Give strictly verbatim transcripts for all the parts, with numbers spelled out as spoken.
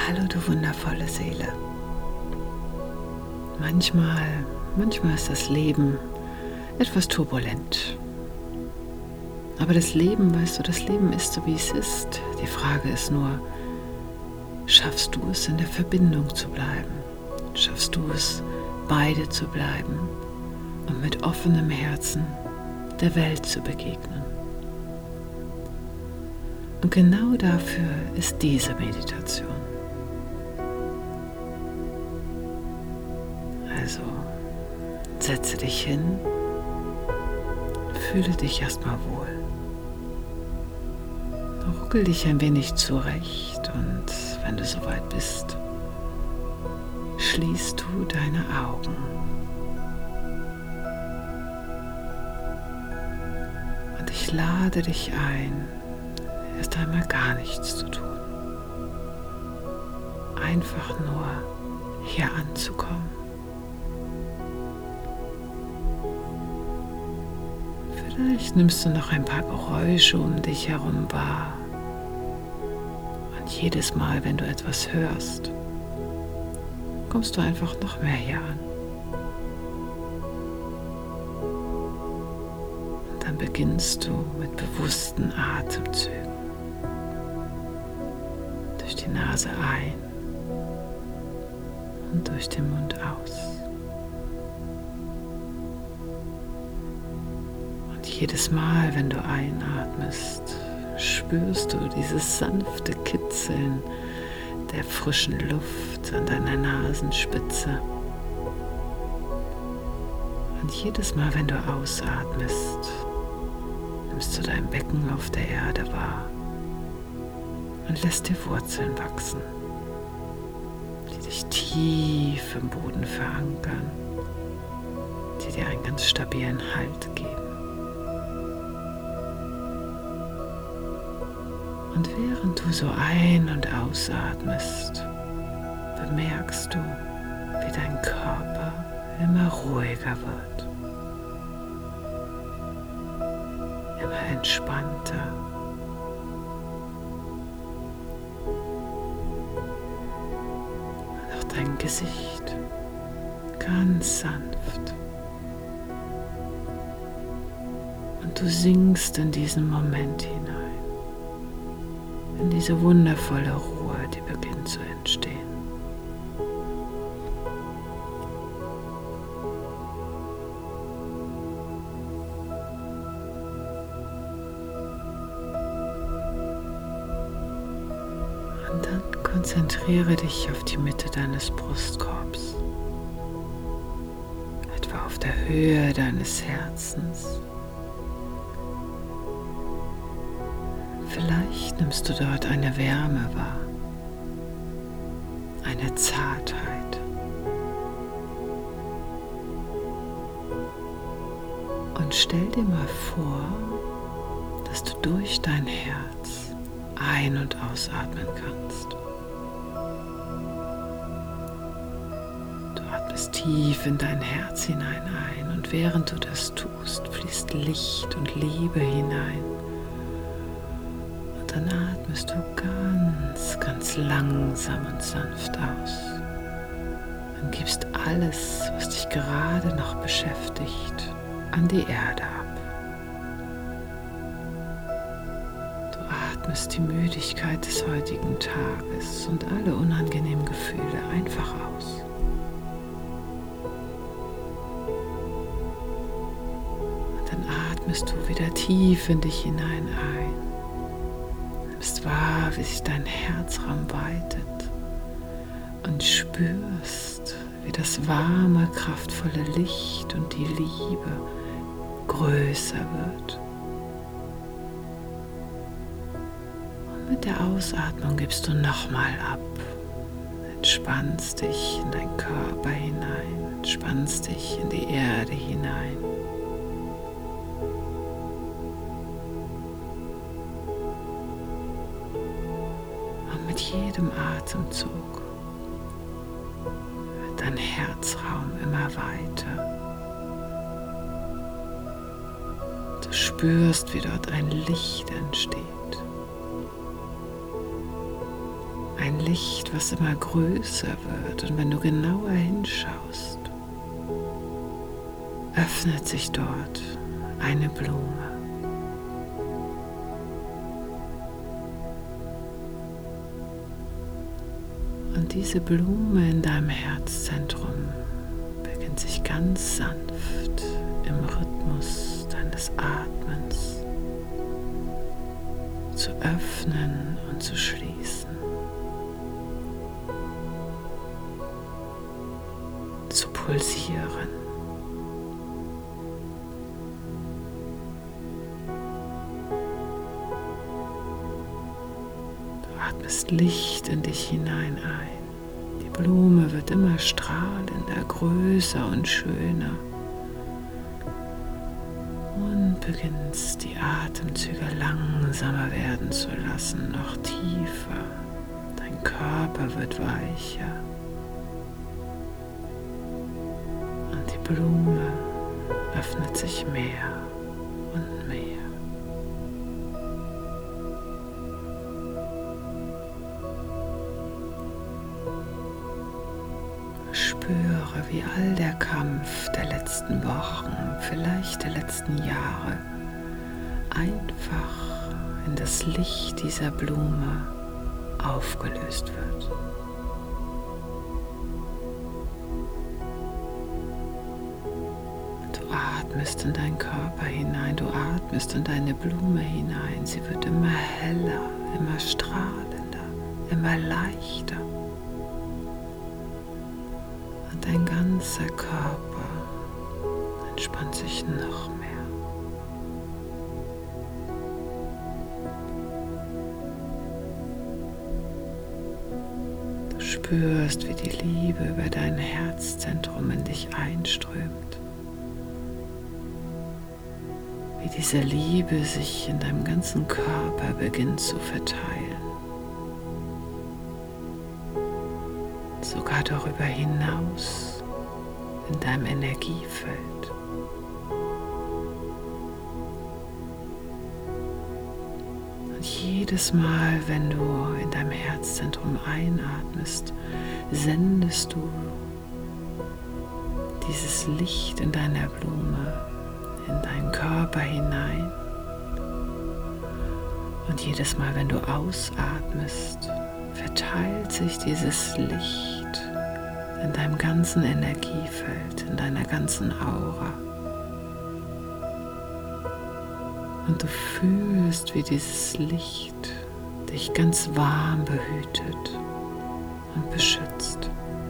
Hallo, du wundervolle Seele. Manchmal, manchmal ist das Leben etwas turbulent. Aber das Leben, weißt du, das Leben ist so, wie es ist. Die Frage ist nur, schaffst du es, in der Verbindung zu bleiben? Schaffst du es, beide zu bleiben und mit offenem Herzen der Welt zu begegnen? Und genau dafür ist diese Meditation. Also, setze dich hin, fühle dich erstmal wohl. Ruckel dich ein wenig zurecht und wenn du soweit bist, schließt du deine Augen. Und ich lade dich ein, erst einmal gar nichts zu tun. Einfach nur hier anzukommen. Vielleicht nimmst du noch ein paar Geräusche um dich herum wahr. Und jedes Mal, wenn du etwas hörst, kommst du einfach noch mehr hier an. Und dann beginnst du mit bewussten Atemzügen. Durch die Nase ein und durch den Mund aus. Und jedes Mal, wenn du einatmest, spürst du dieses sanfte Kitzeln der frischen Luft an deiner Nasenspitze. Und jedes Mal, wenn du ausatmest, nimmst du dein Becken auf der Erde wahr und lässt dir Wurzeln wachsen, die dich tief im Boden verankern, die dir einen ganz stabilen Halt geben. Und während du so ein- und ausatmest, bemerkst du, wie dein Körper immer ruhiger wird, immer entspannter. Und auch dein Gesicht ganz sanft. Und du sinkst in diesen Moment hinein. In diese wundervolle Ruhe, die beginnt zu entstehen. Und dann konzentriere dich auf die Mitte deines Brustkorbs, etwa auf der Höhe deines Herzens. Vielleicht nimmst du dort eine Wärme wahr, eine Zartheit. Und stell dir mal vor, dass du durch dein Herz ein- und ausatmen kannst. Du atmest tief in dein Herz hinein ein und während du das tust, fließt Licht und Liebe hinein. Dann atmest du ganz, ganz langsam und sanft aus und gibst alles, was dich gerade noch beschäftigt, an die Erde ab. Du atmest die Müdigkeit des heutigen Tages und alle unangenehmen Gefühle einfach aus. Und dann atmest du wieder tief in dich hinein ein. Nimmst wahr, wie sich dein Herzraum weitet und spürst, wie das warme, kraftvolle Licht und die Liebe größer wird. Und mit der Ausatmung gibst du nochmal ab, entspannst dich in deinen Körper hinein, entspannst dich in die Erde hinein. Mit jedem Atemzug wird dein Herzraum immer weiter. Du spürst, wie dort ein Licht entsteht. Ein Licht, was immer größer wird. Und wenn du genauer hinschaust, öffnet sich dort eine Blume. Und diese Blume in deinem Herzzentrum beginnt sich ganz sanft im Rhythmus deines Atmens zu öffnen und zu schließen, zu pulsieren. Du atmest Licht in dich hinein ein. Die Blume wird immer strahlender, größer und schöner. Und beginnst die Atemzüge langsamer werden zu lassen, noch tiefer. Dein Körper wird weicher. Und die Blume öffnet sich mehr und mehr. Spüre, wie all der Kampf der letzten Wochen, vielleicht der letzten Jahre, einfach in das Licht dieser Blume aufgelöst wird. Du atmest in deinen Körper hinein, du atmest in deine Blume hinein. Sie wird immer heller, immer strahlender, immer leichter. Und dein ganzer Körper entspannt sich noch mehr. Du spürst, wie die Liebe über dein Herzzentrum in dich einströmt. Wie diese Liebe sich in deinem ganzen Körper beginnt zu verteilen. Sogar darüber hinaus in deinem Energiefeld. Und jedes Mal, wenn du in deinem Herzzentrum einatmest, sendest du dieses Licht in deiner Blume in deinen Körper hinein. Und jedes Mal, wenn du ausatmest, verteilt sich dieses Licht in deinem ganzen Energiefeld, in deiner ganzen Aura. Und du fühlst, wie dieses Licht dich ganz warm behütet und beschützt.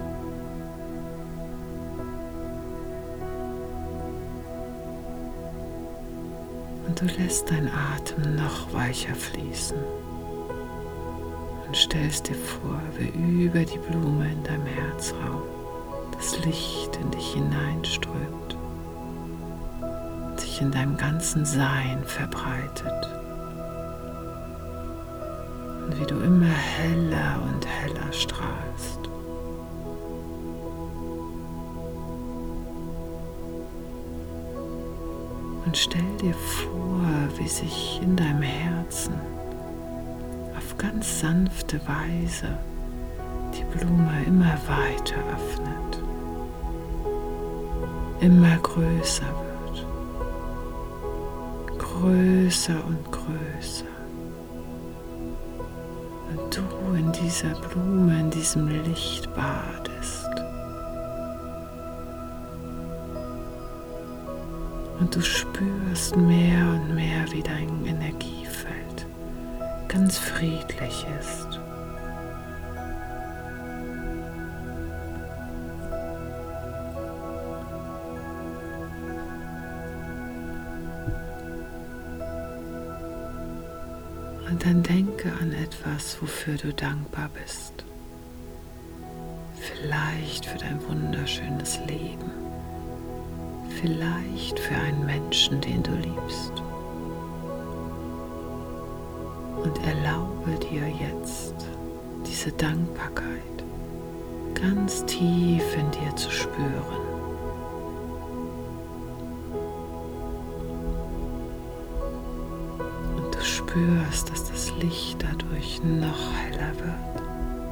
Und du lässt deinen Atem noch weicher fließen. Und stellst dir vor, wie über die Blume in deinem Herzraum das Licht in dich hineinströmt und sich in deinem ganzen Sein verbreitet. Und wie du immer heller und heller strahlst. Und stell dir vor, wie sich in deinem Herzen auf ganz sanfte Weise die Blume immer weiter öffnet, immer größer wird, größer und größer. Und du in dieser Blume, in diesem Licht badest. Und du spürst mehr und mehr, wie dein Energiefeld ganz friedlich ist. Und dann denke an etwas, wofür du dankbar bist. Vielleicht für dein wunderschönes Leben. Vielleicht für einen Menschen, den du liebst. Und erlaube dir jetzt diese Dankbarkeit ganz tief in dir zu spüren. Und du spürst, dass das Licht dadurch noch heller wird,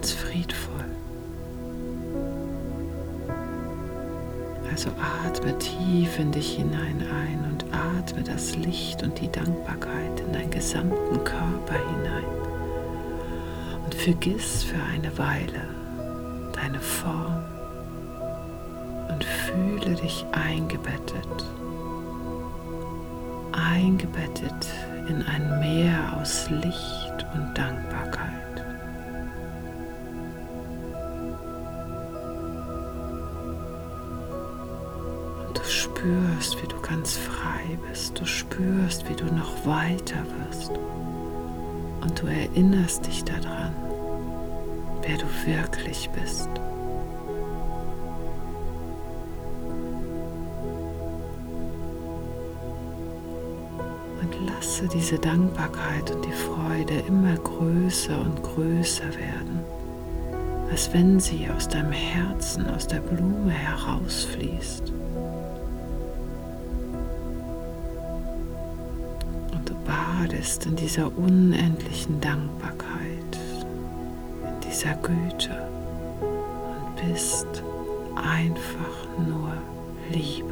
ganz friedvoll. Also atme tief in dich hinein ein und atme das Licht und die Dankbarkeit in deinen gesamten Körper hinein. Und vergiss für eine Weile deine Form und fühle dich eingebettet, eingebettet in ein Meer aus Licht und Dankbarkeit. Und du spürst, wie du ganz frei bist, du spürst, wie du noch weiter wirst und du erinnerst dich daran, wer du wirklich bist. Und lasse diese Dankbarkeit und die Freude immer größer und größer werden, als wenn sie aus deinem Herzen, aus der Blume herausfließt. Und du badest in dieser unendlichen Dankbarkeit, in dieser Güte und bist einfach nur Liebe.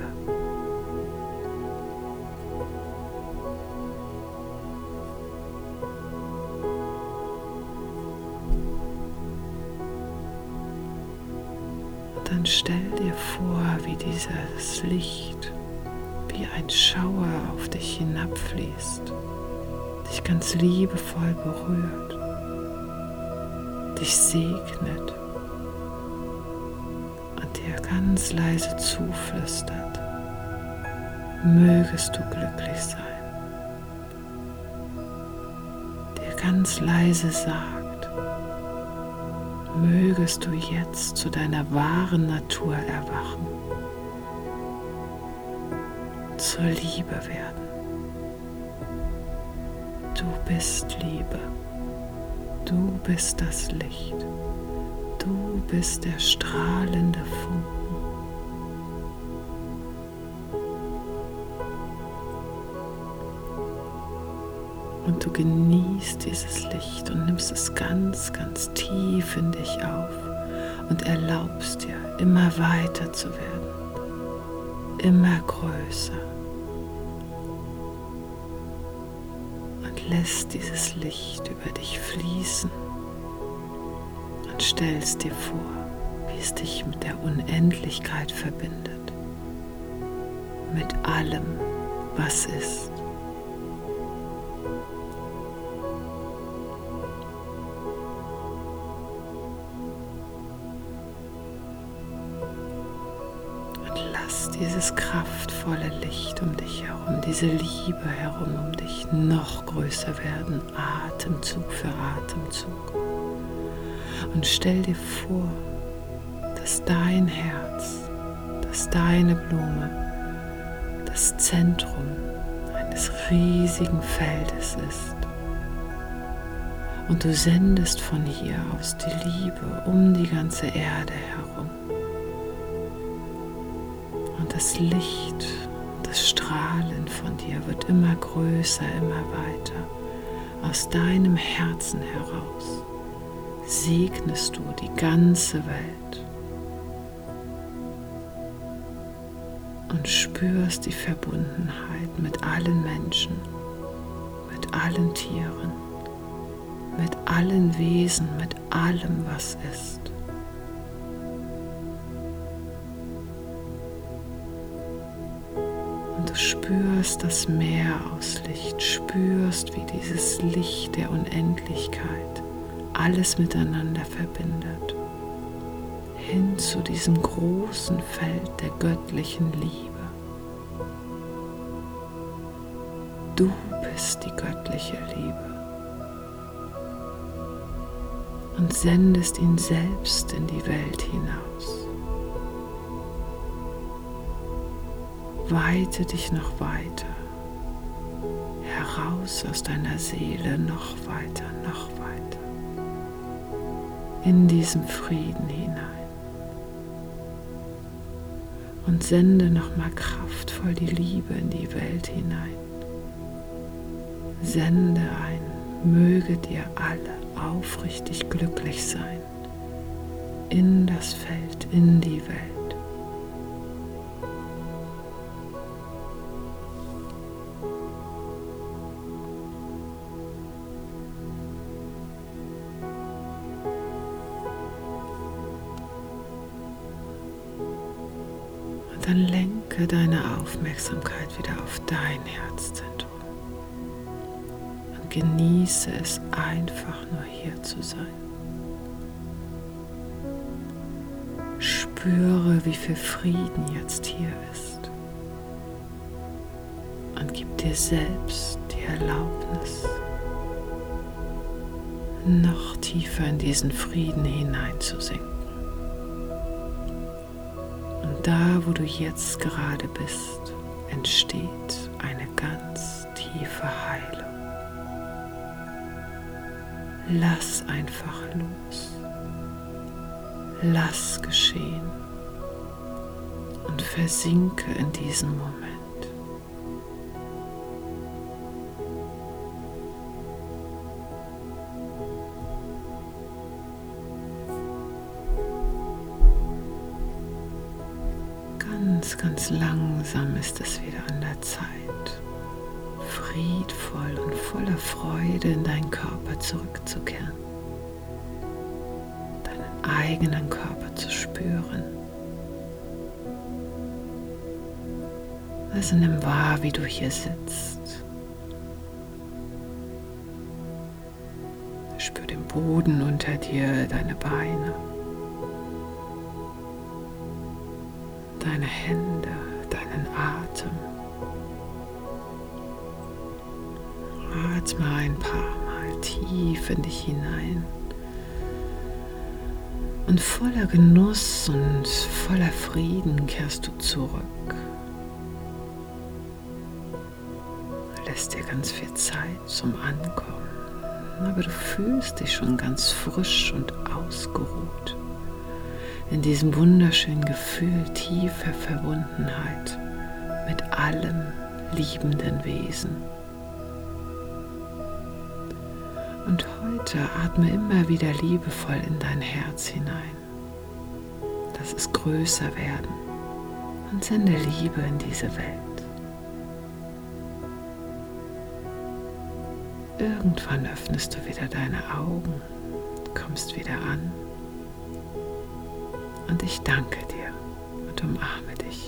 Dann stell dir vor, wie dieses Licht wie ein Schauer auf dich hinabfließt, dich ganz liebevoll berührt, dich segnet und dir ganz leise zuflüstert: Mögest du glücklich sein. Dir ganz leise sagt: Mögest du jetzt zu deiner wahren Natur erwachen, zur Liebe werden. Du bist Liebe, du bist das Licht, du bist der strahlende Funken. Und du genießt dieses Licht und nimmst es ganz, ganz tief in dich auf und erlaubst dir, immer weiter zu werden, immer größer. Und lässt dieses Licht über dich fließen und stellst dir vor, wie es dich mit der Unendlichkeit verbindet, mit allem, was ist. Lass dieses kraftvolle Licht um dich herum, diese Liebe herum um dich noch größer werden, Atemzug für Atemzug. Und stell dir vor, dass dein Herz, dass deine Blume das Zentrum eines riesigen Feldes ist. Und du sendest von hier aus die Liebe um die ganze Erde herum. Und das Licht, das Strahlen von dir wird immer größer, immer weiter. Aus deinem Herzen heraus segnest du die ganze Welt und spürst die Verbundenheit mit allen Menschen, mit allen Tieren, mit allen Wesen, mit allem, was ist. Du spürst das Meer aus Licht, spürst, wie dieses Licht der Unendlichkeit alles miteinander verbindet, hin zu diesem großen Feld der göttlichen Liebe. Du bist die göttliche Liebe und sendest ihn selbst in die Welt hinaus. Weite dich noch weiter, heraus aus deiner Seele, noch weiter, noch weiter, in diesen Frieden hinein. Und sende nochmal kraftvoll die Liebe in die Welt hinein. Sende ein, möge dir alle aufrichtig glücklich sein, in das Feld, in die Welt. Und dann lenke deine Aufmerksamkeit wieder auf dein Herzzentrum und genieße es einfach nur hier zu sein. Spüre, wie viel Frieden jetzt hier ist und gib dir selbst die Erlaubnis, noch tiefer in diesen Frieden hineinzusinken. Und da, wo du jetzt gerade bist, entsteht eine ganz tiefe Heilung. Lass einfach los. Lass geschehen und versinke in diesem Moment. Ganz, ganz langsam ist es wieder an der Zeit, friedvoll und voller Freude in deinen Körper zurückzukehren. Eigenen Körper zu spüren. Also nimm wahr, wie du hier sitzt. Spür den Boden unter dir, deine Beine, deine Hände, deinen Atem. Atme ein paar Mal tief in dich hinein. Und voller Genuss und voller Frieden kehrst du zurück. Lässt dir ganz viel Zeit zum Ankommen, aber du fühlst dich schon ganz frisch und ausgeruht in diesem wunderschönen Gefühl tiefer Verbundenheit mit allem liebenden Wesen. Und heute atme immer wieder liebevoll in dein Herz hinein. Lass es größer werden und sende Liebe in diese Welt. Irgendwann öffnest du wieder deine Augen, kommst wieder an und ich danke dir und umarme dich.